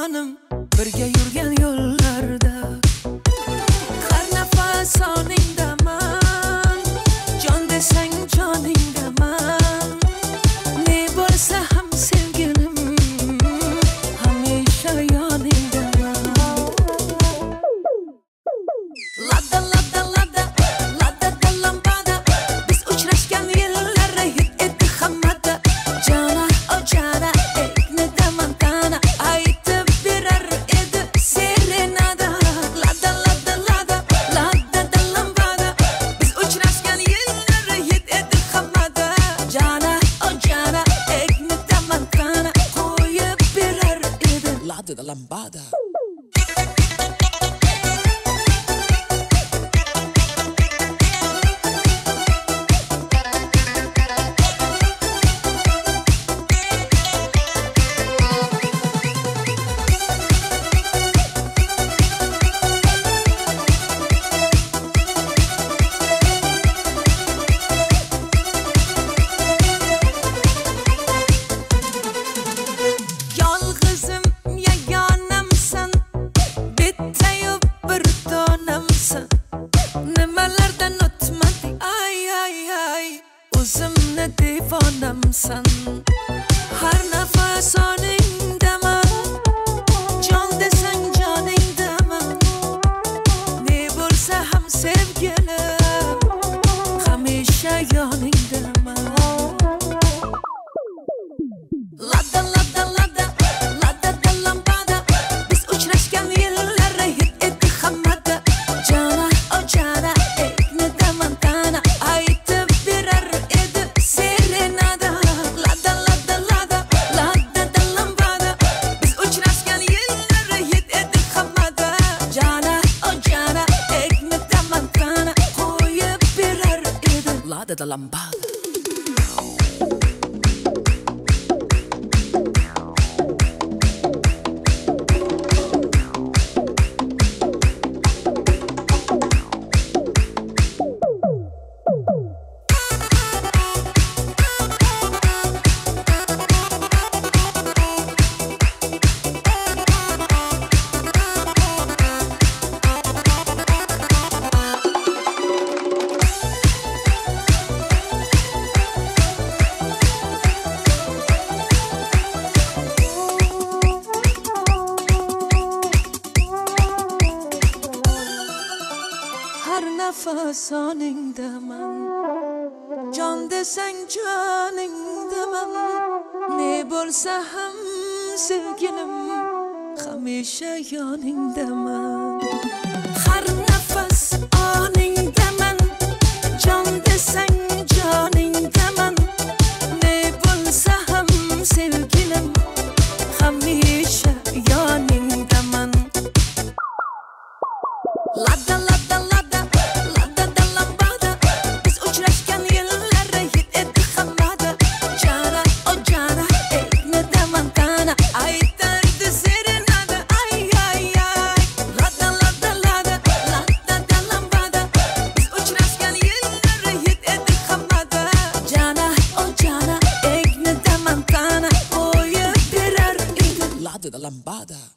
jonim birga yurgan yo'llarda har nafas soningdaman jon desang joningdaman ne bo'lsa ham sevgilim hamisha yoningdaman Lada lada lada lada da lambada biz uchrashgan yillar hit etdi hammada jana o jana ekni damantana aytib berar edi serenada lada lada lada lada da lambada biz uchrashgan yillar hit etdi hammada jana o jana ekni damantana qo'yib berar edi lada da lambada Nimalardan o'tmadi ay ay ay o'zimni devonamsan har nafas oningdaman jon desang joningdaman ne bo'lsa ham sevgilim hamisha yoningdaman lada lada lada lada da lambada biz uchrashgan yillar hit etdi hammada jana o jana ekni damantana aytib berar edi serenada lada lada lada lada da lambada biz uchrashgan yillar hit etdi hammada jana o jana ekni damantana qo'yib berar edi lada da lambada har nafas oningdaman jon desang joningdaman ne bo'lsa ham sevgilim hamisha yoningdaman har nafas oningdaman jon desang joningdaman ne bo'lsa ham sevgilim hamisha yoningdaman lada lada lada lada da lambada biz uchrashgan yillar hit etdi hammada jana o jana ekni damantana aytardi serenada ay ay ay lada lada lada lada da lambada biz uchrashgan yillar hit etdi hammada jana o jana ekni damantana qo'yib berar edi lada da lambada